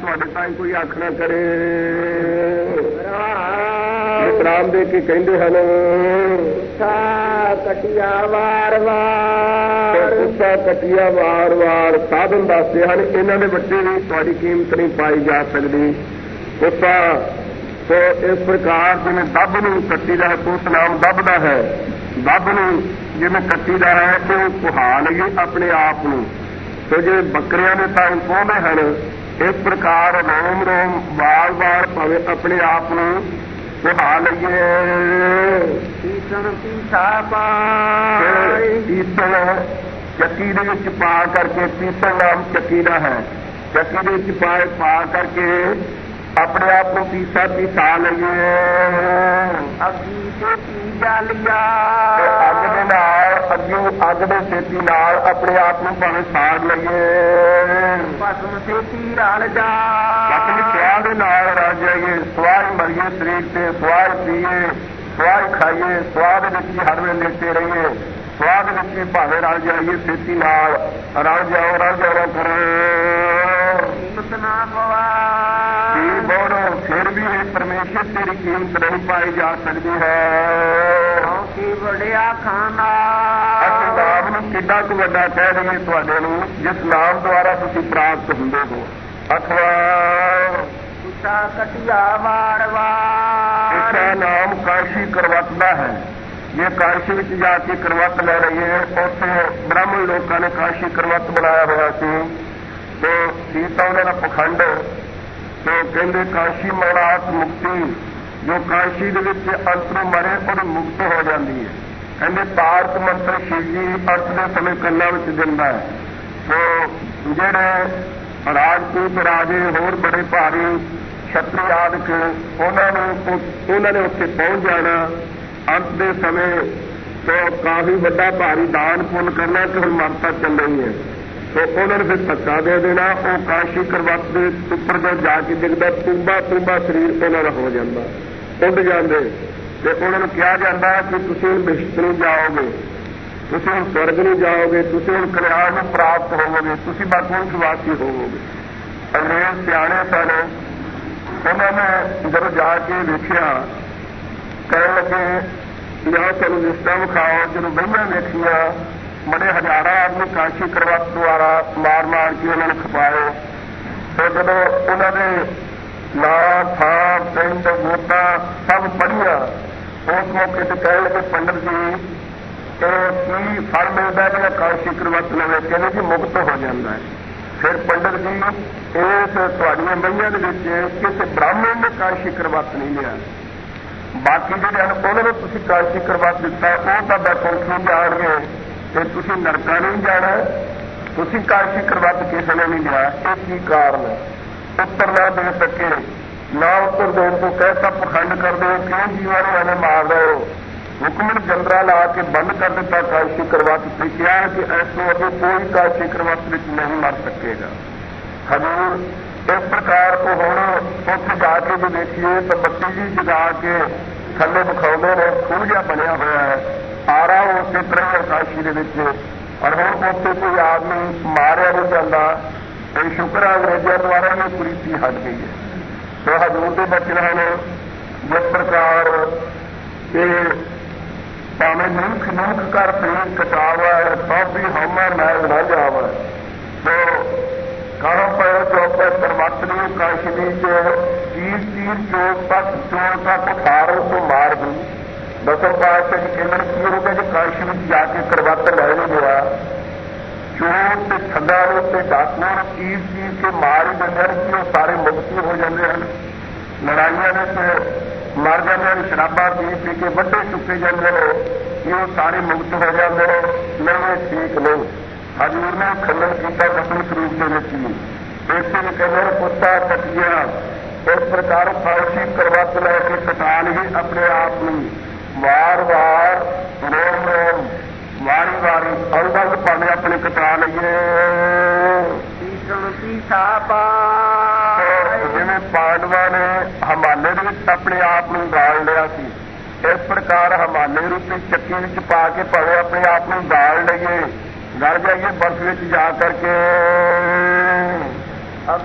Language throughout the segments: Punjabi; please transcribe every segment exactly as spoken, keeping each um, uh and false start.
तुहाडे ताईं कोई आखना करे विश्राम दे के कहंदे हन कटिया वार वार उसा कटिया वार वार साधन दसदे हन इन्हां दे बच्चे भी तुहाडी कीमत नहीं पाई जा सकदी उसा तो इस प्रकार जिवें दब नूं कट्टी दा है उस नाम दबदा है दब नूं जिवें कट्टी दा है तो कुहा लईए अपने आप नूं तो जे बकरियां ने ताईं पाउंदे हन इस प्रकार रोम रोम वार वार भावें अपने आप नूं कुहा लईए पीसण पीसा पाए पीसण चक्की दे विच पा करके पीसण नाम चक्की दा है चक्की दे विच पा पा करके अपने आप को पीसा पीसा लईए अग्गी से पीजा लिया अग दे नाल अग्गी अग दे छेती नाल अपने आप को भावें साड़ लईए भस्म छेती रल जा भस्म स्वाह दे नाल रल जाइए स्वाह मरीए शरीर से स्वाह पीए स्वाह खाइए स्वाह दे विच हर वेले लेटे रहिए स्वाह दे विच भावें रल जाइए छेती नाल रल जाओ रल जाओ करो कीमत ना पवा बोलो फिर भी परमेश्वर तेरी कीमत नहीं पाई जा सकती है कि बड़िया खाना असं नाम नूं किड्डा कुछ वड्डा कह दईए तुहाडे नूं जिस नाम द्वारा तुसीं प्राप्त हुंदे हो अथवा उसा कटिया वार वार उसका नाम काशी करवटदा है ये काशी विच जाके करवट ले रही है उत्थे ब्राह्मण लोगों ने काशी करवट बनाया हुआ सी तो सीता उन्होंने पखंड तो कहते काशी मनात मुक्ति जो काशी के अंतरों मरे और मुक्त हो जाती है कहते तारक मंत्र शिव जी अंत के समय कन्ना दिता है तो जेड़े राजपूत राजे होर बड़े भारी छत्री आदि उन्होंने उत्थे पहुंच जाना अंत के समय तो काफी बड़ा भारी दान पुण्य करना कि हम मरता चल रही है तो उन्होंने फिर धक्का दे देना वो काशी करवट के उपर जो जाके दिखता पूंबा पूंबा शरीर उन्होंने हो जाता उड जाते तो उन्होंने कहा जाता कि तुम हम बिश्त नहीं जाओगे तुम हम स्वर्ग नहीं जाओगे तुम हम कल्याण में प्राप्त होवोगे तुम बाकी वासी होवोगे अंग्रेज सियाणे सन उन्होंने जब जाके देखा कह लगे यहाँ तुम लिस्टा विखाओ जो बहियां देखिया बड़े हजारा आदमी काशी करवट द्वारा मार मार के उन्होंने खपाए तो जब उन्होंने नाम था पिंड गोता सब पढ़िया उस मौके से कह लगे पंडित जी की फल मिलता है कि काशी करवट लवे कहने जी मुक्त हो जाता है फिर पंडित जी इस तुहाडियां बहियां दे विच किसी ब्राह्मण ने काशी करवट नहीं लिया बाकी जो उन्होंने तुसीं काशी करवट दिता वो तो बैठे जाणगे तो तुसीं नरका नहीं जाना तुसीं काशी करवट किसी ने नहीं लिया ये की कारण उत्तर ना दे सके ना उत्तर देने को कैसा पखंड कर दो क्यों जीवन मैंने मार रहे हो हुक्म जनरल आके बंद कर दिता काशी करवट से क्या है कि ऐसो अभी कोई काशी करवट में नहीं मर सकेगा हजूर इस प्रकार को होना उत्थे जाके भी देखिए तो बत्ती जी जगा के थले दिखाते ने खूह जिहा बनया हुआ है आरा उसे तरह काशी के और हम उत्थे कोई आदमी मारिया नहीं जाता तो शुक्र अंग्रेजों द्वारा ये कुरीति हट गई है तो हजूर के बचन ने जिस प्रकार के भावें मुख मुख कर प्रेम कटावा है सब भी हमा मैल न जावा तो कहो पे चौपे परमात्मा काशनी जो तीर तीर चोट तक चोर तक उठारो तो मार दी दसों पातशाह केंद्र की होगा जो काशी में जाके करवट लै नहीं गया चोर से ठगा से डाकुओं तीर तीर के मार ही देते हैं कि वो सारे मुक्ति हो जाते हैं लड़ाइया में मर जाते हैं शराबा पी पी के बड़े चुके जाते हैं कि वो सारे मुक्त हो जाते हैं नहीं ठीक नहीं हजूर ने खंडन किया दसम स्वरूप के इसे कहते पुस्ता कटिया इस प्रकार काशी करवट लैके कटाल ही अपने आप में वार वार रोम रोम वारी वारी अंग अंग पाने अपने कटा लीए जिन्हें पांडवा ने हमाले अपने आप में गाल लिया सी इस प्रकार हमाले रूपी चक्की में पा के भावे अपने आप में गाल लीए गड़ जाइए बर्फ में जा करके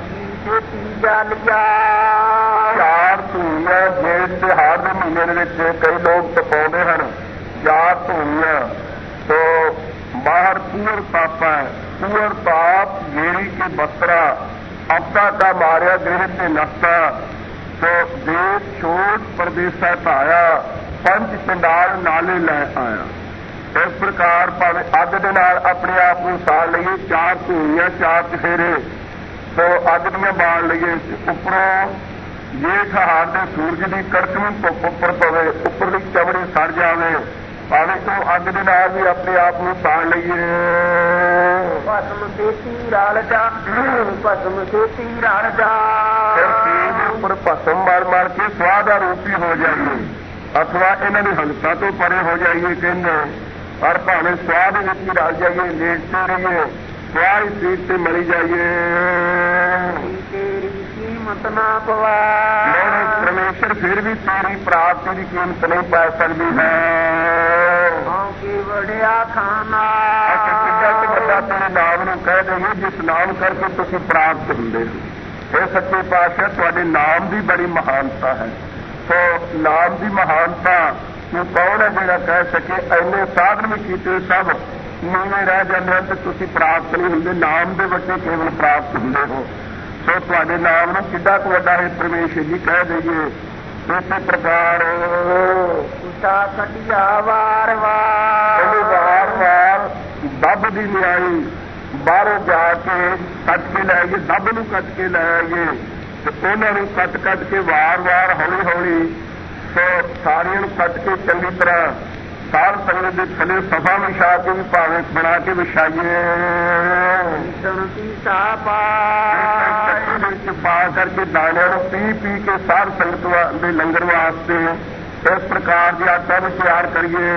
ਛੇਤੀ ਜਾਲੀਆ। ਚਾਰ ਧੂਣੀਆਂ ਜੇਠ ਤਿਉਹਾਰ ਦੇ ਮਹੀਨੇ ਦੇ ਵਿੱਚ ਕਈ ਲੋਕ ਤਪਾਉਂਦੇ ਹਨ। ਚਾਰ ਧੂਣੀਆਂ ਤੋ ਬਾਹਰ ਪੂਰ ਪਾਪਾ ਪੂਰ ਪਾਪ ਗੇਰੀ ਕੇ ਬਸਤਰਾ ਆਪਦਾ ਦਾ ਮਾਰਿਆ ਗ੍ਰਹਿ ਤੇ ਨਸਤਾ ਤੋ ਦੇਸ਼ ਛੋਟ ਪ੍ਰਦੇਸ਼ਾ ਧਾਇਆ ਪੰਜ ਚੰਡਾਲ ਨਾਲੇ ਲੈ ਆਇਆ। ਇਸ ਪ੍ਰਕਾਰ ਭਾਵੇਂ ਅੱਗ ਦੇ ਨਾਲ ਆਪਣੇ ਆਪ ਨੂੰ ਸਾੜ ਲਈਏ, ਚਾਰ ਧੂਣੀਆਂ ਚਾਰ ਚਫੇਰੇ ਤੋ ਅੱਗ ਦੀਆਂ ਬਾਲ ਲਈਏ, ਉੱਪਰੋਂ ਜੇਠ ਹਾਰ ਦੇ ਸੂਰਜ ਦੀ ਕੜਕਵੀਂ ਧੁੱਪ ਉੱਪਰ ਪਵੇ, ਉੱਪਰਲੀ ਚਮੜੀ ਸੜ ਜਾਵੇ, ਭਾਵੇਂ ਤੋਂ ਅੱਗ ਦੇ ਨਾਲ ਵੀ ਆਪਣੇ ਆਪ ਨੂੰ ਸਾੜ ਲਈਏ। ਭਸਮ ਛੇਤੀ ਰਲ ਜਾ, ਭਸਮ ਛੇਤੀ ਰਲ ਜਾ। ਫਿਰ ਤੇਲ ਦੇ ਉੱਪਰ ਭਸਮ ਮਾਰ ਮਾਰ ਕੇ ਸਵਾਹ ਦਾ ਰੂਪੀ ਹੋ ਜਾਈਏ, ਅਥਵਾ ਇਹਨਾਂ ਦੀ ਹਲਕਾ ਤੋਂ ਪਰੇ ਹੋ ਜਾਈਏ ਕਹਿੰਦੇ, ਪਰ ਭਾਵੇਂ ਸਵਾਹ ਦੇ ਵਿੱਚ ਹੀ ਰਲ ਜਾਈਏ, ਲੇਟਦੇ ਰਹੀਏ, ਸਵਾਹ ਹੀ ਸੀਟ ਤੇ ਮਰੀ ਜਾਈਏ। ਤੇਰੀ ਕੀਮਤ ਨਾ ਪਵਾ। ਪਰਮੇਸ਼ਰ ਫਿਰ ਵੀ ਤੇਰੀ ਪ੍ਰਾਪਤੀ ਦੀ ਕੀਮਤ ਨਹੀਂ ਪਾ ਸਕਦੀ ਹੈ। ਕੀ ਵੜਿਆ ਖਾਨਾ ਕਿੱਡਾ ਕਿ ਵੱਡਾ ਤੇਰੇ ਨਾਮ ਨੂੰ ਕਹਿ ਦੇਈਏ ਜਿਸ ਨਾਮ ਕਰਕੇ ਤੁਸੀਂ ਪ੍ਰਾਪਤ ਹੁੰਦੇ ਹੋ। ਇਹ ਸੱਚੇ ਪਾਤਸ਼ਾਹ ਤੁਹਾਡੇ ਨਾਮ ਦੀ ਬੜੀ ਮਹਾਨਤਾ ਹੈ। ਸੋ ਨਾਮ ਦੀ ਮਹਾਨਤਾ ਨੂੰ ਕੌਣ ਹੈ ਜਿਹੜਾ ਕਹਿ ਸਕੇ? ਇੰਨੇ ਸਾਧਨ ਵੀ ਕੀਤੇ ਸਭ ਨੀਵੇਂ ਰਹਿ ਜਾਂਦੇ ਹਨ ਤੇ ਤੁਸੀਂ ਪ੍ਰਾਪਤ ਨਹੀਂ ਹੁੰਦੇ, ਨਾਮ ਦੇ ਵੱਡੇ ਕੇਵਲ ਪ੍ਰਾਪਤ ਹੁੰਦੇ ਹੋ। ਸੋ ਤੁਹਾਡੇ ਨਾਮ ਨੂੰ ਕਿੱਡਾ ਕੁ ਵੱਡਾ ਹੈ ਪਰਮੇਸ਼ਰ ਜੀ ਕਹਿ ਦੇਈਏ। ਇਸੇ ਪ੍ਰਕਾਰ ਉਸ਼ਾ ਕਟਿਆ ਵਾਰ ਵਾਰ ਵਾਰ ਵਾਰ ਦੱਬ ਦੀ ਨਿਆਈ ਬਾਹਰੋਂ ਜਾ ਕੇ ਕੱਟ ਕੇ ਲੈ ਆਈਏ, ਦੱਬ ਨੂੰ ਕੱਟ ਕੇ ਲੈ ਆਈਏ ਤੇ ਉਹਨਾਂ ਨੂੰ ਕੱਟ ਕੱਟ ਕੇ ਵਾਰ ਵਾਰ ਹੌਲੀ ਹੌਲੀ ਸੋ ਸਾਰਿਆਂ ਨੂੰ ਕੱਟ ਕੇ ਚੰਗੀ ਤਰ੍ਹਾਂ ਸਾਰ ਸੰਗਤ ਦੇ ਥੱਲੇ ਸਫਾ ਵਿਛਾ ਕੇ ਵੀ ਭਾਵੇਂ ਬਣਾ ਕੇ ਵਿਛਾਈਏ। ਵਿੱਚ ਪਾ ਕਰਕੇ ਦਾਣਿਆਂ ਨੂੰ ਪੀ ਪੀ ਕੇ ਸਾਰ ਸੰਗਤ ਦੇ ਲੰਗਰ ਵਾਸਤੇ ਇਸ ਪ੍ਰਕਾਰ ਦੀ ਆਟਾ ਨੂੰ ਤਿਆਰ ਕਰੀਏ।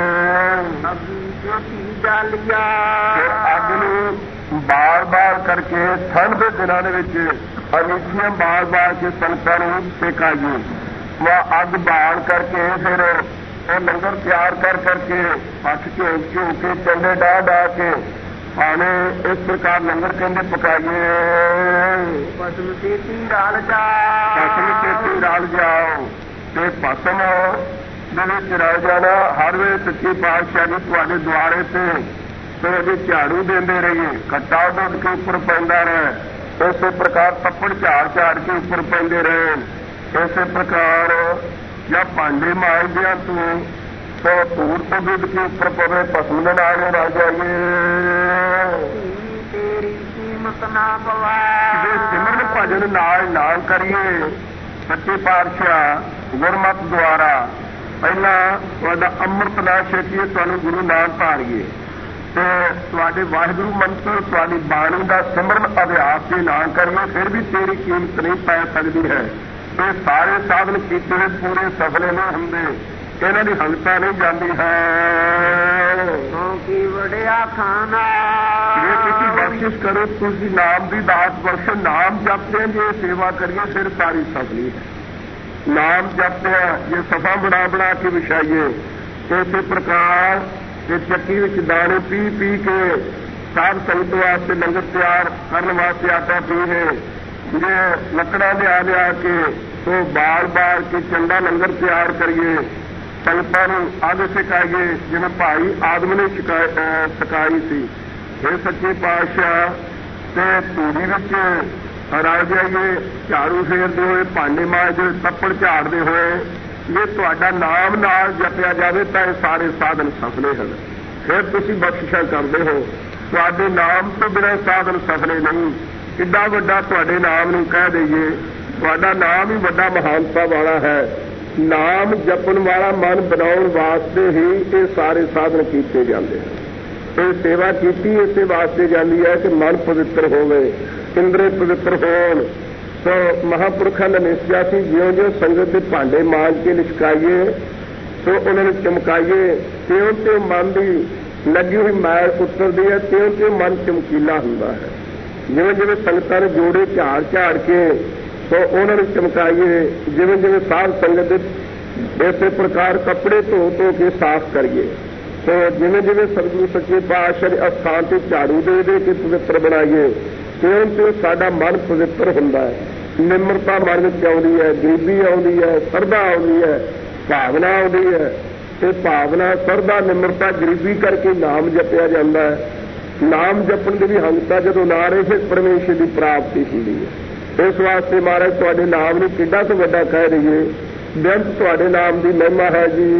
ਜਾਲੀਆ ਅੱਗ ਨੂੰ ਬਾਰ ਬਾਰ ਕਰਕੇ ਠੰਡ ਦੇ ਦਿਨਾਂ ਦੇ ਵਿੱਚ ਅਨੀਚੀਆਂ ਬਾਰ ਬਾਰ ਕੇ ਸੰਗਤਾਂ ਨੂੰ ਸੇਕਾਈਏ। ਉਹ ਅੱਗ ਬਾਲ ਕਰਕੇ ਫਿਰ ਉਹ ਲੰਗਰ ਤਿਆਰ ਕਰ ਕਰਕੇ ਹੱਥ ਝੋ ਝੋ ਕੇ ਚੰਡੇ ਡਾ ਡਾ ਕੇ ਭਾਵੇਂ ਇਸ ਪ੍ਰਕਾਰ ਲੰਗਰ ਕਹਿੰਦੇ ਪਕਾਈਏ। ਭਸਮ ਛੇਤੀ ਰਲ ਜਾ, ਭਸਮ ਛੇਤੀ ਰਲ ਜਾਓ ਤੇ ਭਸਮ ਦੇ ਵਿੱਚ ਰਲ ਜਾਣਾ। ਹਰ ਵੇਲੇ ਸੱਚੇ ਪਾਤਸ਼ਾਹ ਜੀ ਤੁਹਾਡੇ ਦੁਆਰੇ ਤੇ ਫਿਰ ਉਹਦੇ ਝਾੜੂ ਦਿੰਦੇ ਰਹੀਏ, ਖੱਟਾ ਦੁੱਧ ਕੇ ਉੱਪਰ ਪੈਂਦਾ ਰਹੇ, ਇਸੇ ਪ੍ਰਕਾਰ ਤੱਪੜ ਝਾੜ ਝਾੜ ਕੇ ਉੱਪਰ ਪੈਂਦੇ ਰਹੇ। ਇਸੇ ਪ੍ਰਕਾਰ ਜਾਂ ਭਾਂਡੇ ਮਾਂਜਦਿਆਂ ਤੂੰ ਸੋ ਧੂੜ ਤੋਂ ਦੁੱਧ ਕੇ ਉੱਪਰ ਪਵੇ, ਭਸਮ ਦੇ ਨਾਲ ਰਲ ਜਾਈਏ। ਤੇਰੀ ਕੀਮਤ ਨਾ ਪਵਾ। ਜੇ ਸਿਮਰਨ ਭਜਨ ਨਾਲ ਨਾਲ ਕਰੀਏ ਸੱਚੇ ਪਾਤਸ਼ਾਹ ਗੁਰਮਤਿ ਦੁਆਰਾ ਪਹਿਲਾਂ ਤੁਹਾਡਾ ਅੰਮ੍ਰਿਤ ਨਾ ਛਕੀਏ, ਤੁਹਾਨੂੰ ਗੁਰੂ ਨਾਮ ਧਾਰੀਏ ਤੇ ਤੁਹਾਡੇ ਵਾਹਿਗੁਰੂ ਮੰਤਰ ਤੁਹਾਡੀ ਬਾਣੀ ਦਾ ਸਿਮਰਨ ਅਭਿਆਸ ਜੇ ਨਾ ਕਰੀਏ ਫਿਰ ਵੀ ਤੇਰੀ ਕੀਮਤ ਨਹੀਂ ਪੈ ਸਕਦੀ ਹੈ। ਇਹ ਸਾਰੇ ਸਾਧਨ ਕੀਤੇ ਹੋਏ ਪੂਰੇ ਸਫਲੇ ਨਹੀਂ ਹੁੰਦੇ, ਇਹਨਾਂ ਦੀ ਹਲਕਾ ਨਹੀਂ ਜਾਂਦੀ ਹੈ। ਕੀ ਵੜਿਆ ਖਾਨਾ ਜੇ ਤੁਸੀਂ ਬਖਸ਼ਿਸ਼ ਕਰੋ, ਤੁਸੀਂ ਨਾਮ ਦੀ ਦਾਤ ਬਖਸ਼ੋ, ਨਾਮ ਜਪਦੇ ਜੇ ਸੇਵਾ ਕਰੀਏ ਫਿਰ ਸਾਰੀ ਸਫਲੀ ਹੈ। ਨਾਮ ਜਪਦੇ ਜੇ ਸਫਾ ਬਣਾ ਬਣਾ ਕੇ ਵਿਛਾਈਏ। ਇਸੇ ਪ੍ਰਕਾਰ ਇਹ ਚੱਕੀ ਵਿੱਚ ਦਾਣੇ ਪੀ ਪੀ ਕੇ ਸਾਧ ਸੰਗਤ ਵਾਸਤੇ ਲੰਗਰ ਤਿਆਰ ਕਰਨ ਵਾਸਤੇ ਆਟਾ ਪੀਏ। ਜੇ ਲੱਕੜਾਂ ਲਿਆ ਲਿਆ ਕੇ ਸੋ ਬਾਲ ਬਾਲ ਕੇ ਚੰਗਾ ਲੰਗਰ ਤਿਆਰ ਕਰੀਏ, ਸੰਗਤਾਂ ਨੂੰ ਅੱਗ ਸਿਕਾਈਏ ਜਿਵੇਂ ਭਾਈ ਆਦਮ ਨੇ ਸਿਕਾਈ ਸੀ। ਇਹ ਸੱਚੇ ਪਾਤਸ਼ਾਹ ਤੇ ਧੂੜੀ ਵਿੱਚ ਰਲ ਜਾਈਏ, ਝਾੜੂ ਫੇਰਦੇ ਹੋਏ, ਭਾਂਡੇ ਮਾਂਜਦੇ ਹੋਏ, ਤੱਪੜ ਝਾੜਦੇ ਹੋਏ। ਜੇ ਤੁਹਾਡਾ ਨਾਮ ਨਾਲ ਜਪਿਆ ਜਾਵੇ ਤਾਂ ਇਹ ਸਾਰੇ ਸਾਧਨ ਸਫਲੇ ਹਨ। ਫਿਰ ਤੁਸੀਂ ਬਖਸ਼ਿਸ਼ਾਂ ਕਰਦੇ ਹੋ। ਤੁਹਾਡੇ ਨਾਮ ਤੋਂ ਬਿਨਾਂ ਸਾਧਨ ਸਫਲੇ ਨਹੀਂ। ਕਿੱਡਾ ਵੱਡਾ ਤੁਹਾਡੇ ਨਾਮ ਨੂੰ ਕਹਿ ਦਈਏ, ਤੁਹਾਡਾ ਨਾਮ ਹੀ ਵੱਡਾ ਮਹਾਨਤਾ ਵਾਲਾ ਹੈ। ਨਾਮ ਜਪਣ ਵਾਲਾ ਮਨ ਬਣਾਉਣ ਵਾਸਤੇ ਹੀ ਇਹ ਸਾਰੇ ਸਾਧਨ ਕੀਤੇ ਜਾਂਦੇ ਹਨ। ਇਹ ਸੇਵਾ ਕੀਤੀ ਇਸੇ ਵਾਸਤੇ ਜਾਂਦੀ ਹੈ ਕਿ ਮਨ ਪਵਿੱਤਰ ਹੋਵੇ, ਇੰਦਰੇ ਪਵਿੱਤਰ ਹੋਣ। ਸੋ ਮਹਾਂਪੁਰਖਾਂ ਨੇ ਨਿਸ਼ਚਿਆ ਸੀ ਜਿਉਂ ਜਿਉਂ ਸੰਗਤ ਦੇ ਭਾਂਡੇ ਮਾਂਜ ਕੇ ਲਿਸ਼ਕਾਈਏ ਸੋ ਉਹਨਾਂ ਨੂੰ ਚਮਕਾਈਏ, ਤਿਉਂ ਤਿਉਂ ਮਨ ਦੀ ਲੱਗੀ ਹੋਈ ਮੈਲ ਉਤਰਦੀ ਹੈ, ਤਿਉਂ ਤਿਉਂ ਮਨ ਚਮਕੀਲਾ ਹੁੰਦਾ ਹੈ। ਜਿਵੇਂ ਜਿਵੇਂ ਸੰਗਤਾਂ ਨੇ ਜੋੜੇ ਝਾੜ ਝਾੜ ਕੇ ਸੋ ਉਹਨਾਂ ਨੂੰ ਚਮਕਾਈਏ, ਜਿਵੇਂ ਜਿਵੇਂ ਸਾਧ ਸੰਗਤ ਦੇ ਇਸੇ ਪ੍ਰਕਾਰ ਕੱਪੜੇ ਧੋ ਧੋ ਕੇ ਸਾਫ਼ ਕਰੀਏ। ਸੋ ਜਿਵੇਂ ਜਿਵੇਂ ਸਤਿਗੁਰੂ ਸੱਚੇ ਪਾਤਸ਼ਾਹ ਦੇ ਅਸਥਾਨ ਤੇ ਝਾੜੂ ਦੇ ਦੇ ਕੇ ਪਵਿੱਤਰ ਬਣਾਈਏ, ਕਿਉਂ ਕਿ ਸਾਡਾ ਮਨ ਪਵਿੱਤਰ ਹੁੰਦਾ ਹੈ, ਨਿਮਰਤਾ ਮਨ ਵਿੱਚ ਆਉਂਦੀ ਹੈ, ਗਰੀਬੀ ਆਉਂਦੀ ਹੈ, ਸਰਦਾ ਆਉਂਦੀ ਹੈ, ਭਾਵਨਾ ਆਉਂਦੀ ਹੈ। ਤੇ ਭਾਵਨਾ, ਸਰਦਾ, ਨਿਮਰਤਾ, ਗਰੀਬੀ ਕਰਕੇ ਨਾਮ ਜਪਿਆ ਜਾਂਦਾ ਹੈ। ਨਾਮ ਜਪਣ ਦੀ ਵੀ ਹੰਗਤਾ ਜਦੋਂ ਨਾ ਰਹੇ ਫਿਰ ਪਰਮੇਸ਼ਰ ਦੀ ਪ੍ਰਾਪਤੀ ਹੁੰਦੀ ਹੈ। ਇਸ ਵਾਸਤੇ ਮਹਾਰਾਜ ਤੁਹਾਡੇ ਨਾਮ ਨੂੰ ਕਿੱਡਾ ਤੋਂ ਵੱਡਾ ਕਹਿ ਰਹੀਏ, ਬੇਅੰਤ ਤੁਹਾਡੇ ਨਾਮ ਦੀ ਮਹਿਮਾ ਹੈ ਜੀ।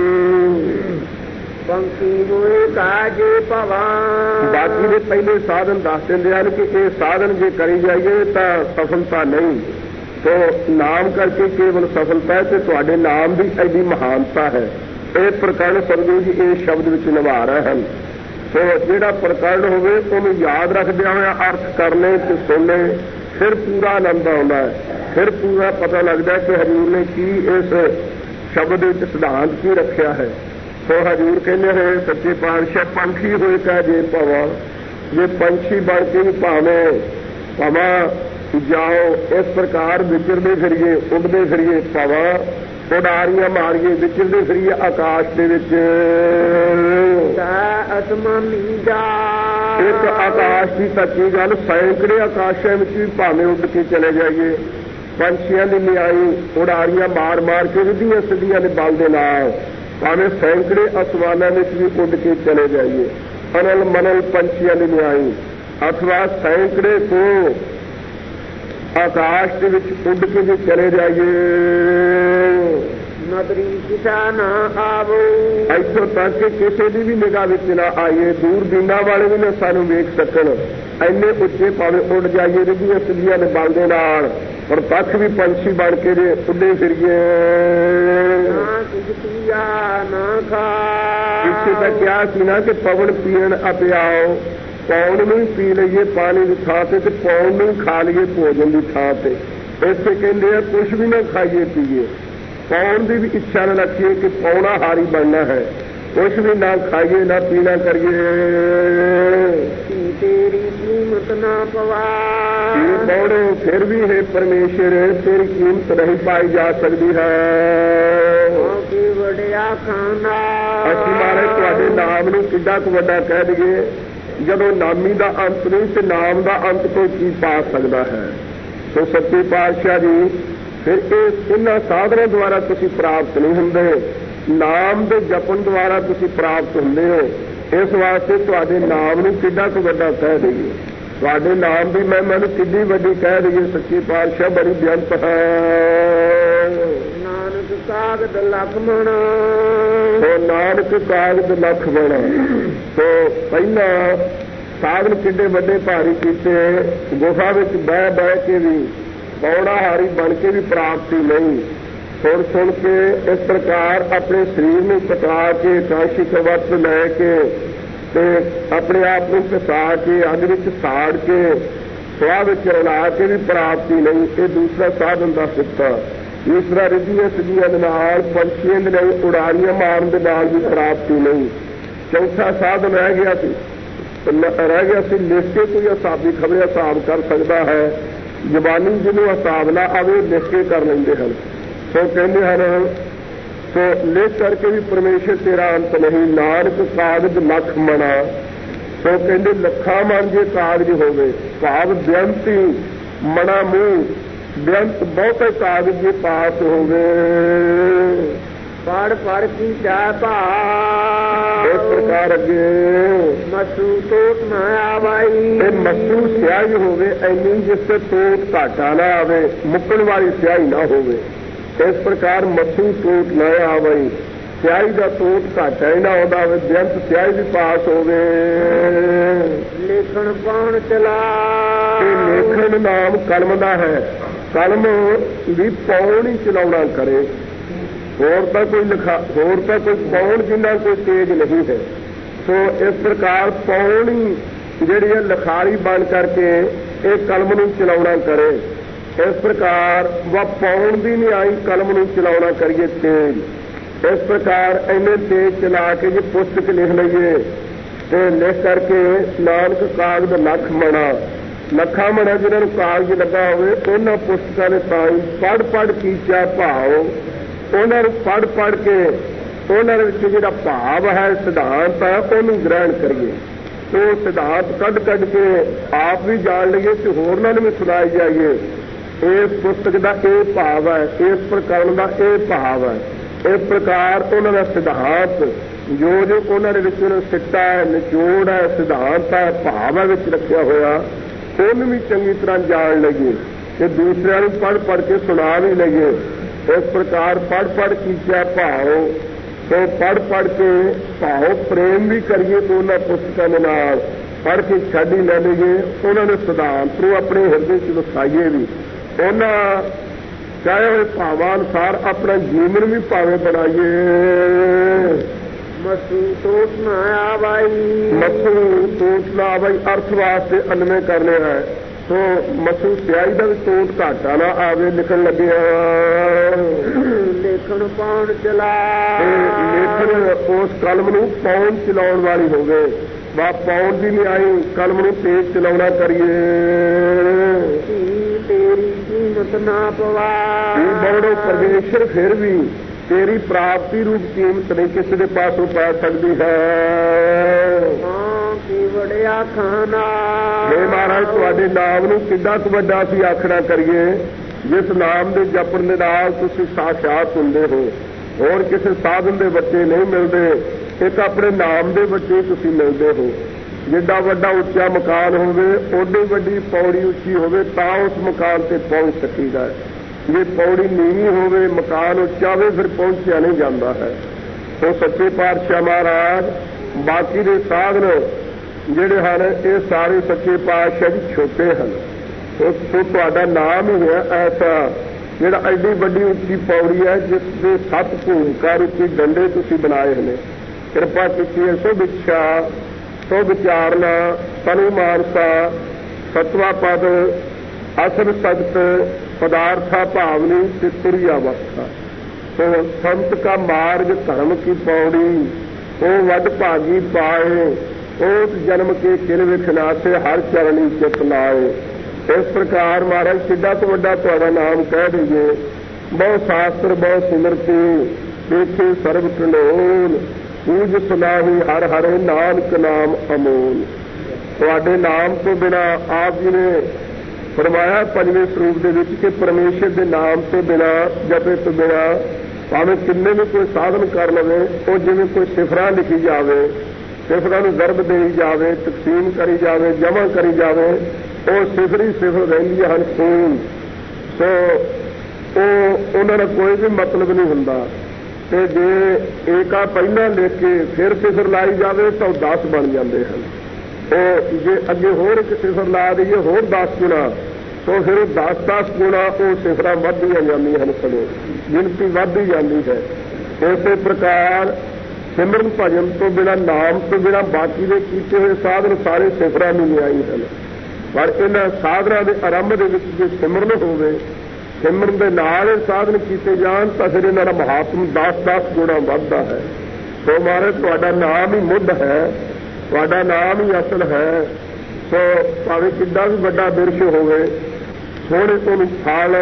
ਪੰਕੀ ਹੋਏ ਕਾਜੇ ਭਵਾ। ਬਾਕੀ ਦੇ ਪਹਿਲੇ ਸਾਧਨ ਦੱਸ ਦਿੰਦੇ ਹਨ ਕਿ ਇਹ ਸਾਧਨ ਜੇ ਕਰੀ ਜਾਈਏ ਤਾਂ ਸਫਲਤਾ ਨਹੀਂ, ਤੋ ਨਾਮ ਕਰਕੇ ਕੇਵਲ ਸਫਲਤਾ ਹੈ। ਤੇ ਤੁਹਾਡੇ ਨਾਮ ਦੀ ਐਡੀ ਮਹਾਨਤਾ ਹੈ। ਇਹ ਪ੍ਰਕਰਣ ਸਤਿਗੁਰੂ ਜੀ ਇਸ ਸ਼ਬਦ ਵਿੱਚ ਨਿਭਾ ਰਹੇ ਹਨ। ਸੋ ਜਿਹੜਾ ਪ੍ਰਕਰਣ ਹੋਵੇ ਉਹਨੂੰ ਯਾਦ ਰੱਖਦਿਆਂ ਹੋਇਆ ਅਰਥ ਕਰਨੇ ਤੇ ਸੁਣਨੇ, ਫਿਰ ਪੂਰਾ ਆਨੰਦ ਆਉਂਦਾ ਹੈ, ਫਿਰ ਪੂਰਾ ਪਤਾ ਲੱਗਦਾ ਕਿ ਹਜ਼ੂਰ ਨੇ ਕੀ ਇਸ ਸ਼ਬਦ ਵਿੱਚ ਸਿਧਾਂਤ ਕੀ ਰੱਖਿਆ ਹੈ। ਸੋ ਹਜ਼ੂਰ ਕਹਿੰਦੇ ਹੋਏ ਸੱਚੇ ਪਾਤਸ਼ਾਹ ਪੰਛੀ ਹੋਏ ਕਹ ਜੇ ਭਵਾ, ਜੇ ਪੰਛੀ ਬਣ ਕੇ ਵੀ ਭਾਵੇਂ ਭਾਵਾਂ ਜਾਓ, ਇਸ ਪ੍ਰਕਾਰ ਵਿਚਰਦੇ ਫਿਰੀਏ, ਉੱਡਦੇ ਫਿਰੀਏ, ਭਾਵਾਂ ਉਡਾਰੀਆਂ ਮਾਰੀਏ, ਵਿਚਰਦੇ ਫਿਰੀਏ ਆਕਾਸ਼ ਦੇ ਵਿੱਚ। ਅਸਮਾਨੀ ਜਾ ਇੱਕ ਆਕਾਸ਼ ਦੀ ਸੱਚੀ ਗੱਲ, ਸੈਂਕੜੇ ਆਕਾਸ਼ਾਂ ਵਿੱਚ ਵੀ ਭਾਵੇਂ ਉੱਡ ਕੇ ਚਲੇ ਜਾਈਏ, ਪੰਛੀਆਂ ਦੀ ਨਿਆਈ ਉਡਾਰੀਆਂ ਮਾਰ ਮਾਰ ਕੇ ਵਿਧੀਆਂ ਸਿੱਧੀਆਂ ਦੇ ਬਲ ਦੇ ਨਾਲ ਭਾਵੇਂ ਸੈਂਕੜੇ ਅਸਮਾਨਾਂ ਵਿੱਚ ਵੀ ਉੱਡ ਕੇ ਚਲੇ ਜਾਈਏ, ਅਨਲ ਮਨਲ ਪੰਛੀਆਂ ਦੀ ਨਿਆਈ, ਅਥਵਾ ਸੈਂਕੜੇ ਕੋ ਆਕਾਸ਼ ਦੇ ਵਿੱਚ ਉੱਡ ਕੇ ਵੀ ਚਲੇ ਜਾਈਏ। ਨਦਰੀ ਕਿਸਾ ਨਾ ਆਵੋ, ਇੱਥੋਂ ਤੱਕ ਕਿ ਕਿਸੇ ਦੀ ਵੀ ਨਿਗਾਹ ਵਿੱਚ ਨਾ ਆਈਏ, ਦੂਰਬੀਨਾਂ ਵਾਲੇ ਵੀ ਨਾ ਸਾਨੂੰ ਵੇਖ ਸਕਣ, ਇੰਨੇ ਉੱਚੇ ਭਾਵੇਂ ਉੱਡ ਜਾਈਏ ਰਿੱਧੀਆਂ ਸਿੱਧੀਆਂ ਦੇ ਬਲ ਦੇ ਨਾਲ, ਪਰ ਪੱਖ ਵੀ ਪੰਛੀ ਬਣ ਕੇ ਜੇ ਉੱਡੇ ਫਿਰੀਏ। ਨਾ ਕੁਝ ਪੀਆ ਨਾ ਖਾ, ਪਿੱਛੇ ਤਾਂ ਕਿਹਾ ਸੀ ਨਾ ਕਿ ਪਵਨ ਪੀਣ ਅਪਿਆਓ, ਪੌਣ ਨੂੰ ਹੀ ਪੀ ਲਈਏ ਪਾਣੀ ਦੀ ਥਾਂ ਤੇ, ਤੇ ਪੌਣ ਨੂੰ ਖਾ ਲਈਏ ਭੋਜਨ ਦੀ ਥਾਂ ਤੇ। ਇੱਥੇ ਕਹਿੰਦੇ ਆ ਕੁਛ ਵੀ ਨਾ ਖਾਈਏ ਪੀਏ, ਪੌਣ ਦੀ ਵੀ ਇੱਛਾ ਨਾ ਰੱਖੀਏ ਕਿ ਪੌਣਾ ਹਾਰੀ ਬਣਨਾ ਹੈ, ਕੁਛ ਵੀ ਨਾ ਖਾਈਏ ਨਾ ਪੀਣਾ ਕਰੀਏ। ਤੇਰੀ ਕੀਮਤ ਨਾ ਪਵਾ, ਪੌੜੇ ਫਿਰ ਵੀ ਹੈ ਪਰਮੇਸ਼ਰ, ਤੇਰੀ ਕੀਮਤ ਨਹੀਂ ਪਾਈ ਜਾ ਸਕਦੀ ਹੈ। ਕਿ ਵਡਿਆ ਖਾਨਾ, ਅਸੀਂ ਮਾਰੇ ਤੁਹਾਡੇ ਨਾਮ ਨੂੰ ਕਿੱਡਾ ਕੁ ਵੱਡਾ ਕਹਿ ਦਈਏ, ਜਦੋਂ ਨਾਮੀ ਦਾ ਅੰਤ ਨਹੀਂ ਤੇ ਨਾਮ ਦਾ ਅੰਤ ਕੋਈ ਕੀ ਪਾ ਸਕਦਾ ਹੈ। ਸੋ ਸੱਚੇ ਪਾਤਸ਼ਾਹ ਜੀ ਫਿਰ ਇਹ ਇਹਨਾਂ ਸਾਧਨਾਂ ਦੁਆਰਾ ਤੁਸੀਂ ਪ੍ਰਾਪਤ ਨਹੀਂ ਹੁੰਦੇ, ਨਾਮ ਦੇ ਜਪਣ ਦੁਆਰਾ ਤੁਸੀਂ ਪ੍ਰਾਪਤ ਹੁੰਦੇ ਹੋ। ਇਸ ਵਾਸਤੇ ਤੁਹਾਡੇ ਨਾਮ ਨੂੰ ਕਿੱਡਾ ਕੁ ਵੱਡਾ ਕਹਿ ਦਈਏ, ਤੁਹਾਡੇ ਨਾਮ ਦੀ ਮਹਿਮਾ ਨੂੰ ਕਿੰਨੀ ਵੱਡੀ ਕਹਿ ਦਈਏ। ਸੱਚੇ ਪਾਤਸ਼ਾਹ ਬੜੀ ਬੇਅੰਤ ਹੈ। ਨਾਨਕ ਕਾਗਦ ਲੱਖ ਮਣਾ, ਸੋ ਨਾਨਕ ਕਾਗਦ ਲੱਖ ਬਣਾ। ਸੋ ਪਹਿਲਾਂ ਸਾਧਨ ਕਿੱਡੇ ਵੱਡੇ ਭਾਰੀ ਕੀਤੇ, ਗੁਫਾ ਵਿੱਚ ਬਹਿ ਬਹਿ ਕੇ ਵੀ, ਪੌੜਾ ਹਾਰੀ ਬਣ ਕੇ ਵੀ ਪ੍ਰਾਪਤੀ ਨਹੀਂ। ਸੁਣ ਸੁਣ ਕੇ ਇਸ ਪ੍ਰਕਾਰ ਆਪਣੇ ਸਰੀਰ ਨੂੰ ਕਟਾ ਕੇ, ਕਾਸ਼ੀ ਕਵਚ ਲੈ ਕੇ ਤੇ ਆਪਣੇ ਆਪ ਨੂੰ ਘਸਾ ਕੇ, ਅੱਗ ਵਿੱਚ ਸਾੜ ਕੇ, ਸਵਾਹ ਵਿੱਚ ਰਲਾ ਕੇ ਵੀ ਪ੍ਰਾਪਤੀ ਨਹੀਂ। ਇਹ ਦੂਸਰਾ ਸਾਧਨ ਦਾ ਸਿੱਟਾ। ਤੀਸਰਾ ਰਿੱਧੀਆਂ ਸਿੱਧੀਆਂ ਦੇ ਨਾਲ, ਪੰਛੀਆਂ ਦੇ ਨਾਲ ਉਡਾਰੀਆਂ ਮਾਰਨ ਦੇ ਨਾਲ ਵੀ ਪ੍ਰਾਪਤੀ ਨਹੀਂ। ਚੌਥਾ ਸਾਧਨ ਰਹਿ ਗਿਆ ਸੀ ਰਹਿ ਗਿਆ ਸੀ ਲਿਖ ਕੇ ਕੋਈ ਹਿਸਾਬੀ ਖਬਰੇ ਹਿਸਾਬ ਕਰ ਸਕਦਾ ਹੈ। ਜ਼ਬਾਨੀ ਜਿਹਨੂੰ ਹਿਸਾਬ ਨਾ ਆਵੇ ਲਿਖ ਕੇ ਕਰ ਲੈਂਦੇ ਹਨ। ਸੋ ਕਹਿੰਦੇ ਹਨ, ਸੋ ਲਿਖ ਕਰਕੇ ਵੀ ਪਰਮੇਸ਼ਰ ਤੇਰਾ ਅੰਤ ਨਹੀਂ। ਨਾਨਕ ਕਾਗਜ਼ ਲੱਖ ਮਣਾ। ਸੋ ਕਹਿੰਦੇ ਲੱਖਾਂ ਮਣ ਜੇ ਕਾਗਜ਼ ਹੋਵੇ, ਭਾਵ ਬੇਅੰਤੀ ਮਣਾ ਮੂੰਹ, ਬੇਅੰਤ ਬਹੁਤੇ ਕਾਗਜ਼ ਜੇ ਪਾਸ ਹੋਵੇ। ਪੜ ਪੜ ਕੀ ਚਾਹ ਭਾ, ਇਸ ਪ੍ਰਕਾਰ ਅੱਗੇ ਮਸੂ ਤੋਟ ਨਾ ਆਵਾਈ। ਇਹ ਮਸੂ ਸਿਆਹੀ ਹੋਵੇ ਐਨੀ ਜਿਸ ਤੇ ਤੋਟ ਘਾਟਾ ਨਾ ਆਵੇ, ਮੁੱਕਣ ਵਾਲੀ ਸਿਆਹੀ ਨਾ ਹੋਵੇ। ਇਸ ਪ੍ਰਕਾਰ ਮਸੂ ਤੋਟ ਨਾ ਆਵਾਈ, ਸਿਆਹੀ ਦਾ ਤੋਟ ਘਾਟਾ ਹੀ ਨਾ ਆਉਂਦਾ ਹੋਵੇ, ਬੇਅੰਤ ਸਿਆਹੀ ਵੀ ਪਾਸ ਹੋਵੇ। ਲੇਖਣ ਪਾਉਣ ਚਲਾ, ਇਹ ਲੇਖਣ ਨਾਮ ਕਲਮ ਦਾ ਹੈ। ਕਲਮ ਵੀ ਪਾਉਣ ਹੀ ਚਲਾਉਣਾ ਕਰੇ, ਹੋਰ ਤਾਂ ਕੋਈ ਲਿਖਾ ਹੋਰ ਤਾਂ ਕੋਈ ਪਾਉਣ ਜਿੰਨਾ ਕੋਈ ਤੇਜ ਨਹੀਂ ਹੈ। ਸੋ ਇਸ ਪ੍ਰਕਾਰ ਪਾਉਣੀ ਜਿਹੜੀ ਹੈ ਲਿਖਾਰੀ ਬਣ ਕਰਕੇ ਇਹ ਕਲਮ ਨੂੰ ਚਲਾਉਣਾ ਕਰੇ। ਇਸ ਪ੍ਰਕਾਰ ਵਾ ਪਾਉਣ ਦੀ ਨਹੀਂ ਆਈ, ਕਲਮ ਨੂੰ ਚਲਾਉਣਾ ਕਰੀਏ ਤੇਜ। ਇਸ ਪ੍ਰਕਾਰ ਇੰਨੇ ਤੇਜ ਚਲਾ ਕੇ ਜੇ ਪੁਸਤਕ ਲਿਖ ਲਈਏ ਤੇ ਲਿਖ ਕਰਕੇ ਨਾਨਕ ਕਾਗਜ਼ ਲੱਖ ਮਣਾ, ਲੱਖਾਂ ਮਣਾ ਜਿਹਨਾਂ ਨੂੰ ਕਾਗਜ਼ ਲੱਗਾ ਹੋਵੇ ਉਹਨਾਂ ਪੁਸਤਕਾਂ ਦੇ ਸਾਈ ਪੜ੍ਹ ਪੜ੍ਹ ਕੀਚਾ ਭਾਵ, ਉਹਨਾਂ ਨੂੰ ਪੜ੍ਹ ਪੜ੍ਹ ਕੇ ਉਹਨਾਂ ਦੇ ਵਿੱਚ ਜਿਹੜਾ ਭਾਵ ਹੈ, ਸਿਧਾਂਤ ਹੈ, ਉਹਨੂੰ ਗ੍ਰਹਿਣ ਕਰੀਏ। ਉਹ ਸਿਧਾਂਤ ਕੱਢ ਕੱਢ ਕੇ ਆਪ ਵੀ ਜਾਣ ਲਈਏ ਤੇ ਹੋਰਨਾਂ ਨੂੰ ਵੀ ਸੁਣਾਈ ਜਾਈਏ। ਇਸ ਪੁਸਤਕ ਦਾ ਇਹ ਭਾਵ ਹੈ, ਇਸ ਪ੍ਰਕਰਨ ਦਾ ਇਹ ਭਾਵ ਹੈ। ਇਸ ਪ੍ਰਕਾਰ ਉਹਨਾਂ ਦਾ ਸਿਧਾਂਤ ਜੋ ਜੋ ਉਹਨਾਂ ਦੇ ਵਿੱਚ ਸਿੱਟਾ ਹੈ, ਨਿਚੋੜ ਹੈ, ਸਿਧਾਂਤ ਹੈ, ਭਾਵ ਹੈ ਵਿੱਚ ਰੱਖਿਆ ਹੋਇਆ, ਉਹਨੂੰ ਵੀ ਚੰਗੀ ਤਰ੍ਹਾਂ ਜਾਣ ਲਈਏ ਤੇ ਦੂਸਰਿਆਂ ਨੂੰ ਪੜ੍ਹ ਪੜ੍ਹ ਕੇ ਸੁਣਾ ਵੀ ਲਈਏ। ਇਸ ਪ੍ਰਕਾਰ ਪੜ੍ਹ ਪੜ੍ਹ ਕੀਚਾ ਭਾਵ, ਸੋ ਪੜ੍ਹ ਪੜ੍ਹ ਕੇ ਭਾਵ ਪ੍ਰੇਮ ਵੀ ਕਰੀਏ ਤੇ ਉਹਨਾਂ ਪੁਸਤਕਾਂ ਦੇ ਨਾਲ ਪੜ੍ਹ ਕੇ ਛੱਡ ਹੀ ਲੈ ਲਈਏ। ਉਹਨਾਂ ਦੇ ਸਿਧਾਂਤ ਨੂੰ ਆਪਣੇ ਹਿਰਦੇ 'ਚ ਵਸਾਈਏ ਵੀ। ਉਹਨਾਂ ਚਾਹੇ ਹੋਏ ਭਾਵਾਂ ਅਨੁਸਾਰ ਆਪਣਾ ਜੀਵਨ ਵੀ ਭਾਵੇਂ ਬਣਾਈਏ। ਮਸੂ ਟੋਟ ਨਾ ਆਵਾਈ, ਮਸੂ ਟੋਟ ਨਾ ਆਵਾਈ ਅਰਥ ਵਾਸਤੇ ਅਨਵੇਂ ਕਰਨੇ ਹੈ। ਸੋ ਮਸੂ ਸਿਆਹੀ ਦਾ ਵੀ ਟੋਟ ਘਾਟਾ ਨਾ ਆਵੇ ਲਿਖਣ ਲੱਗਿਆ। ਲੇਖਣ ਪਾਉਣ ਚਲਾ, ਲੇਖਣ ਉਸ ਕਲਮ ਨੂੰ ਪਾਉਣ ਚਲਾਉਣ ਵਾਲੀ ਹੋਵੇ। ਵਾ ਪਾਉਣ ਦੀ ਨਹੀਂ ਆਈ, ਕਲਮ ਨੂੰ ਤੇਜ਼ ਚਲਾਉਣਾ ਕਰੀਏ। ਤੇਰੀ ਕੀਮਤ ਨਾ ਪਵਾ, ਬੜੋ ਪਰਮੇਸ਼ਰ ਫਿਰ ਵੀ ਤੇਰੀ ਪ੍ਰਾਪਤੀ ਰੂਪ ਕੀਮਤ ਨਹੀਂ ਕਿਸੇ ਦੇ ਪਾਸੋਂ ਪਾ ਸਕਦੀ ਹੈ। ਹਾਂ ਕੀ ਵੜਿਆ ਖਾਨਾ, हे ਮਹਾਰਾਜ ਤੁਹਾਡੇ ਨਾਮ ਨੂੰ ਕਿੱਡਾ ਕੁ ਵੱਡਾ ਅਸੀਂ ਆਖਣਾ ਕਰੀਏ, ਜਿਸ ਨਾਮ ਦੇ ਜਪਣ ਦੇ ਨਾਲ ਤੁਸੀਂ ਸਾਖਿਆਤ ਹੁੰਦੇ ਹੋ। ਹੋਰ ਕਿਸੇ ਸਾਧਨ ਦੇ ਬੱਚੇ ਨਹੀਂ ਮਿਲਦੇ, ਇੱਕ ਆਪਣੇ ਨਾਮ ਦੇ ਬੱਚੇ ਤੁਸੀਂ ਮਿਲਦੇ ਹੋ। ਜਿੱਡਾ ਵੱਡਾ ਉੱਚਾ ਮਕਾਨ ਹੋਵੇ, ਓਡੀ ਵੱਡੀ ਪੌੜੀ ਉੱਚੀ ਹੋਵੇ ਤਾਂ ਉਸ ਮਕਾਨ ਤੇ ਪਹੁੰਚ ਸਕੀਦਾ ਹੈ। ਜੇ ਪੌੜੀ ਨੀਵੀਂ ਹੋਵੇ, ਮਕਾਨ ਉੱਚਾ ਹੋਵੇ, ਫਿਰ ਪਹੁੰਚਿਆ ਨਹੀਂ ਜਾਂਦਾ ਹੈ। ਸੋ ਸੱਚੇ ਪਾਤਸ਼ਾਹ ਮਹਾਰਾਜ ਬਾਕੀ ਦੇ ਸਾਧਨ ਜਿਹੜੇ ਹਨ ਇਹ ਸਾਰੇ ਸੱਚੇ ਪਾਤਸ਼ਾਹ ਜੀ ਛੋਟੇ ਹਨ। ਸੋ ਤੁਹਾਡਾ ਨਾਮ ਹੀ ਹੈ ਐਸਾ ਜਿਹੜਾ ਐਡੀ ਵੱਡੀ ਉੱਚੀ ਪੌੜੀ ਹੈ, ਜਿਸ ਦੇ ਸੱਤ ਭੂਮਿਕਾ ਰੂਪੀ ਡੰਡੇ ਤੁਸੀਂ ਬਣਾਏ ਨੇ। ਕਿਰਪਾ ਕੀਤੀ ਹੈ ਸੋ ਵਿਚਾ ਸੋ ਵਿਚਾਰਨਾ ਤਨੂ ਮਾਨਸਾ ਸਤਵਾ ਪਦ ਅਸਲ ਸਜਤ ਪਦਾਰਥਾ ਭਾਵਨੀ ਤੇ ਤੁਰੀ ਅਵਸਥਾ। ਸੋ ਸੰਤ ਕਾ ਮਾਰਗ ਧਰਮ ਕੀ ਪੌੜੀ, ਉਹ ਵੱਡ ਭਾਗੀ ਪਾਏ, ਉਸ ਜਨਮ ਕੇ ਕਿਲ ਵਿਖਨਾਸੇ ਹਰ ਚਰਣੀ ਚਿਤ ਲਾਏ। ਇਸ ਪ੍ਰਕਾਰ ਮਹਾਰਾਜ ਕਿੱਡਾ ਤੋਂ ਵੱਡਾ ਤੁਹਾਡਾ ਨਾਮ ਕਹਿ ਦਈਏ। ਬਹੁ ਸ਼ਾਸਤਰ ਬਹੁ ਸਿਮਰਤੀ ਦੇਖੇ ਸਰਬ ਢਲੋਲ, ਪੂਜ ਸੁਨਾਹੀ ਹਰ ਹਰੇ ਨਾਨਕ ਨਾਮ ਅਮੋਲ। ਤੁਹਾਡੇ ਨਾਮ ਤੋਂ ਬਿਨਾ ਆਪ ਜੀ ਨੇ ਫਰਮਾਇਆ ਪੰਜਵੇਂ ਸਰੂਪ ਦੇ ਵਿੱਚ ਕਿ ਪਰਮੇਸ਼ਰ ਦੇ ਨਾਮ ਤੋਂ ਬਿਨਾ, ਜਪੇ ਤੋਂ ਬਿਨਾ ਭਾਵੇਂ ਕਿੰਨੇ ਵੀ ਕੋਈ ਸਾਧਨ ਕਰ ਲਵੇ, ਉਹ ਜਿਵੇਂ ਕੋਈ ਸਿਫਰਾਂ ਲਿਖੀ ਜਾਵੇ, ਸਿਫਰਾਂ ਨੂੰ ਗਰਭ ਦੇਈ ਜਾਵੇ, ਤਕਸੀਮ ਕਰੀ ਜਾਵੇ, ਜਮ੍ਹਾਂ ਕਰੀ ਜਾਵੇ, ਉਹ ਸਿਫਰ ਹੀ ਸਿਫਰ ਰਹਿੰਦੀਆਂ ਹਨ ਖੂਨ। ਸੋ ਉਹ ਉਹਨਾਂ ਦਾ ਕੋਈ ਵੀ ਮਤਲਬ ਨਹੀਂ ਹੁੰਦਾ। ਤੇ ਜੇ ਏਕਾ ਪਹਿਲਾਂ ਲਿਖ ਕੇ ਫਿਰ ਸਿਫਰ ਲਾਈ ਜਾਵੇ ਤਾਂ ਦਸ ਬਣ ਜਾਂਦੇ ਹਨ। ਉਹ ਜੇ ਅੱਗੇ ਹੋਰ ਇੱਕ ਸਿਫਰ ਲਾ ਦਈਏ ਹੋਰ ਦਸ ਗੁਣਾ, ਤਾਂ ਫਿਰ ਦਸ ਦਸ ਗੁਣਾ ਉਹ ਸਿਫਰਾਂ ਵੱਧਦੀਆਂ ਜਾਂਦੀਆਂ ਹਨ। ਸਗੋਂ ਗਿਣਤੀ ਵੱਧਦੀ ਜਾਂਦੀ ਹੈ। ਇਸੇ ਪ੍ਰਕਾਰ ਸਿਮਰਨ ਭਜਨ ਤੋਂ ਬਿਨਾਂ, ਨਾਮ ਤੋਂ ਬਿਨਾਂ ਬਾਕੀ ਦੇ ਕੀਤੇ ਹੋਏ ਸਾਧਨ ਸਾਰੇ ਸਿਫਰਾਂ ਨੂੰ ਲਿਆਈ ਹਨ। ਪਰ ਇਹਨਾਂ ਸਾਧਨਾਂ ਦੇ ਆਰੰਭ ਦੇ ਵਿੱਚ ਜੇ ਸਿਮਰਨ ਹੋਵੇ, ਸਿਮਰਨ ਦੇ ਨਾਲ ਇਹ ਸਾਧਨ ਕੀਤੇ ਜਾਣ ਤਾਂ ਫਿਰ ਇਹਨਾਂ ਦਾ ਮਹਾਤਮ ਦਸ ਦਸ ਗੁਣਾ ਵੱਧਦਾ ਹੈ। ਸੋ ਮਹਾਰਾਜ ਤੁਹਾਡਾ ਨਾਮ ਹੀ ਮੁੱਢ ਹੈ, ਤੁਹਾਡਾ ਨਾਮ ਹੀ ਅਸਲ ਹੈ। ਸੋ ਭਾਵੇਂ ਕਿੱਡਾ ਵੀ ਵੱਡਾ ਬਿਰਸ਼ ਹੋਵੇ, ਸੋਹਣੇ ਉਹਨੂੰ ਫਲ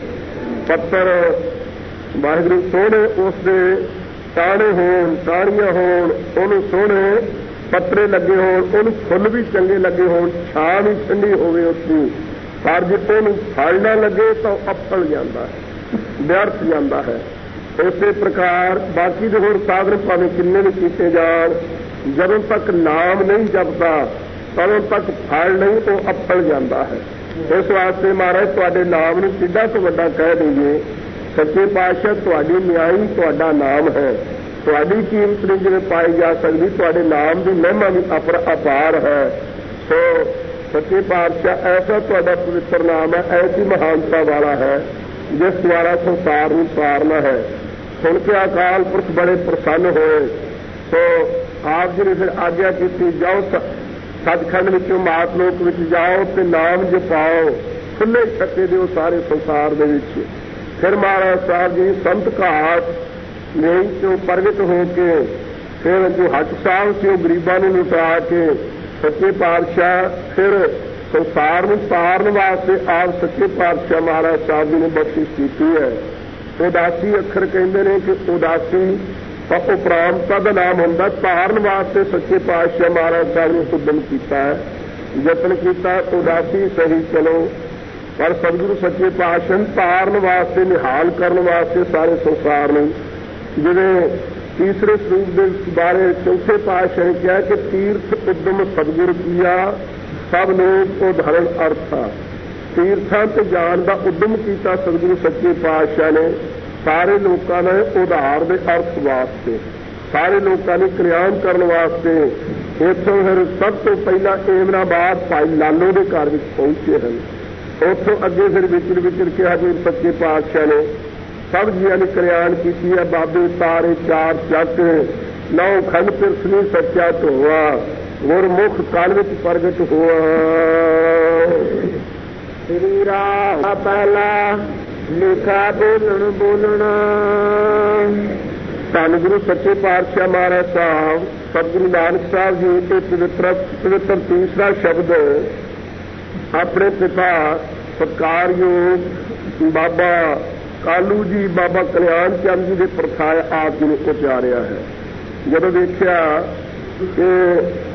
ਪੱਤਰ ਵਾਹਿਗੁਰੂ ਸੋਹਣੇ ਉਸਦੇ ਟਾਹਣੇ ਹੋਣ, ਟਾਹਣੀਆਂ ਹੋਣ, ਉਹਨੂੰ ਸੋਹਣੇ ਪੱਤਰੇ ਲੱਗੇ ਹੋਣ, ਉਹਨੂੰ ਫੁੱਲ ਵੀ ਚੰਗੇ ਲੱਗੇ ਹੋਣ, ਛਾਂ ਵੀ ਠੰਡੀ ਹੋਵੇ ਉਸਦੀ, ਪਰ ਜੇ ਉਹਨੂੰ ਫਲ ਨਾ ਲੱਗੇ ਤਾਂ ਅੱਪਲ ਜਾਂਦਾ ਹੈ, ਵਿਅਰਥ ਜਾਂਦਾ ਹੈ। ਇਸੇ ਪ੍ਰਕਾਰ ਬਾਕੀ ਦੇ ਹੋਰ ਸਾਧਨ ਭਾਵੇਂ ਕਿੰਨੇ ਵੀ ਕੀਤੇ ਜਾਣ, ਜਦੋਂ ਤੱਕ ਨਾਮ ਨਹੀਂ ਜਪਦਾ ਤਦੋਂ ਤੱਕ ਫਲ ਨਹੀਂ, ਉਹ ਅੱਪਲ ਜਾਂਦਾ ਹੈ। ਇਸ ਵਾਸਤੇ ਮਹਾਰਾਜ ਤੁਹਾਡੇ ਨਾਮ ਨੂੰ ਕਿੱਡਾ ਕੁ ਵੱਡਾ ਕਹਿ ਦਈਏ। ਸੱਚੇ ਪਾਤਸ਼ਾਹ ਤੁਹਾਡੀ ਨਿਆਈ ਤੁਹਾਡਾ ਨਾਮ ਹੈ, ਤੁਹਾਡੀ ਕੀਮਤ ਨਹੀਂ ਜਿਵੇਂ ਪਾਈ ਜਾ ਸਕਦੀ, ਤੁਹਾਡੇ ਨਾਮ ਦੀ ਮਹਿਮਾ ਵੀ ਅਪਰ ਅਪਾਰ ਹੈ। ਸੋ ਸੱਚੇ ਪਾਤਸ਼ਾਹ ਐਸਾ ਤੁਹਾਡਾ ਪਵਿੱਤਰ ਨਾਮ ਹੈ, ਐਸੀ ਮਹਾਨਤਾ ਵਾਲਾ ਹੈ ਜਿਸ ਦੁਆਰਾ ਸੰਸਾਰ ਨੂੰ ਤਾਰਨਾ ਹੈ। ਸੁਣ ਕੇ ਅਕਾਲ ਪੁਰਖ ਬੜੇ ਪ੍ਰਸੰਨ ਹੋਏ। ਸੋ ਆਪ ਜੀ ਨੇ ਫਿਰ ਆਗਿਆ ਕੀਤੀ, ਜਾਓ ਸੱਚਖੰਡ ਵਿੱਚੋਂ ਮਾਤ ਲੋਕ ਵਿੱਚ ਜਾਓ ਤੇ ਨਾਮ ਜਪਾਓ, ਖੁੱਲੇ ਛੱਕੇ ਦਿਓ ਸਾਰੇ ਸੰਸਾਰ ਦੇ ਵਿੱਚ। ਫਿਰ ਮਹਾਰਾਜ ਸਾਹਿਬ ਜੀ ਸੰਤ ਘਾਟ ਮੇਂ ਤੋਂ ਪ੍ਰਗਟ ਹੋ ਕੇ ਫਿਰ ਜੋ ਹੱਟ ਸਾਹਿਬ ਸੀ ਉਹ ਗਰੀਬਾਂ ਨੂੰ ਲੁਟਾ ਕੇ ਸੱਚੇ ਪਾਤਸ਼ਾਹ ਫਿਰ ਸੰਸਾਰ ਨੂੰ ਤਾਰਨ ਵਾਸਤੇ ਆਪ ਸੱਚੇ ਪਾਤਸ਼ਾਹ ਮਹਾਰਾਜ ਸਾਹਿਬ ਜੀ ਨੇ ਬਖਸ਼ਿਸ਼ ਕੀਤੀ ਹੈ। ਉਦਾਸੀ ਅੱਖਰ ਕਹਿੰਦੇ ਨੇ ਕਿ ਉਦਾਸੀ ਤਾਂ ਉਪਰਾਮਤਾ ਦਾ ਨਾਮ ਹੁੰਦਾ। ਧਾਰਨ ਵਾਸਤੇ ਸੱਚੇ ਪਾਤਸ਼ਾਹ ਮਹਾਰਾਜ ਸਾਹਿਬ ਨੇ ਉਦਮ ਕੀਤਾ ਹੈ, ਯਤਨ ਕੀਤਾ, ਉਦਾਸੀ ਸਹੀ ਚਲੋ। ਪਰ ਸਤਿਗੁਰੂ ਸੱਚੇ ਪਾਤਸ਼ਾਹ ਧਾਰਨ ਵਾਸਤੇ, ਨਿਹਾਲ ਕਰਨ ਵਾਸਤੇ ਸਾਰੇ ਸੰਸਾਰ ਨੂੰ, ਜਿਵੇਂ ਤੀਸਰੇ ਸਰੂਪ ਦੇ ਬਾਰੇ ਚੌਥੇ ਪਾਤਸ਼ਾਹ ਨੇ ਕਿਹਾ ਕਿ ਤੀਰਥ ਉਦਮ ਸਤਿਗੁਰ ਕੀਆ ਸਭ ਲੋਕ ਉਦਾਹਰਨ ਅਰਥਾ। ਤੀਰਥਾਂ ਤੇ ਜਾਣ ਦਾ ਉਦਮ ਕੀਤਾ ਸਤਿਗੁਰੂ ਸੱਚੇ ਪਾਤਸ਼ਾਹ ਨੇ ਸਾਰੇ ਲੋਕਾਂ ਨੇ ਉਧਾਰ ਦੇ ਅਰਥ ਵਾਸਤੇ, ਸਾਰੇ ਲੋਕਾਂ ਨੇ ਕਲਿਆਣ ਕਰਨ ਵਾਸਤੇ। ਇੱਥੋਂ ਫਿਰ ਸਭ ਤੋਂ ਪਹਿਲਾਂ ਏਮਨਾਬਾਦ ਭਾਈ ਲਾਲੋ ਦੇ ਘਰ ਵਿੱਚ ਪਹੁੰਚੇ ਹਨ। ਉੱਥੋਂ ਅੱਗੇ ਫਿਰ ਵਿਚਰ ਵਿਚਰ ਕੇ ਹਜ਼ੂਰ ਸੱਚੇ ਪਾਤਸ਼ਾਹ ਨੇ ਸਭ ਜੀਆਂ ਨੇ ਕਲਿਆਣ ਕੀਤੀ ਹੈ। ਬਾਬੇ ਤਾਰੇ ਚਾਰ ਚੱਕ ਨੌ ਖੰਡ ਪਿਰਸਨੀ ਸੱਚਾ ਢੋਆ ਗੁਰਮੁਖ ਕਾਲ ਵਿੱਚ ਪ੍ਰਗਟ ਹੋਆ। ਸ੍ਰੀ ਰਾਮ ਪਹਿਲਾ ਲਿਖਾ ਬੋਲਣ ਬੋਲਣਾ। ਧੰਨ ਗੁਰੂ ਸੱਚੇ ਪਾਤਸ਼ਾਹ ਮਹਾਰਾਜ ਸਾਹਿਬ ਸਤਿਗੁਰੂ ਨਾਨਕ ਸਾਹਿਬ ਜੀ ਦੇ ਪਵਿੱਤਰ ਪਵਿੱਤਰ ਤੀਸਰਾ ਸ਼ਬਦ ਆਪਣੇ ਪਿਤਾ ਸਤਿਕਾਰਯੋਗ ਬਾਬਾ ਕਾਲੂ ਜੀ, ਬਾਬਾ ਕਲਿਆਣ ਚੰਦ ਜੀ ਦੇ ਪ੍ਰਥਾਏ ਆਪ ਜੀ ਨੂੰ ਉਚਾਰਿਆ ਹੈ। ਜਦੋਂ ਵੇਖਿਆ ਕਿ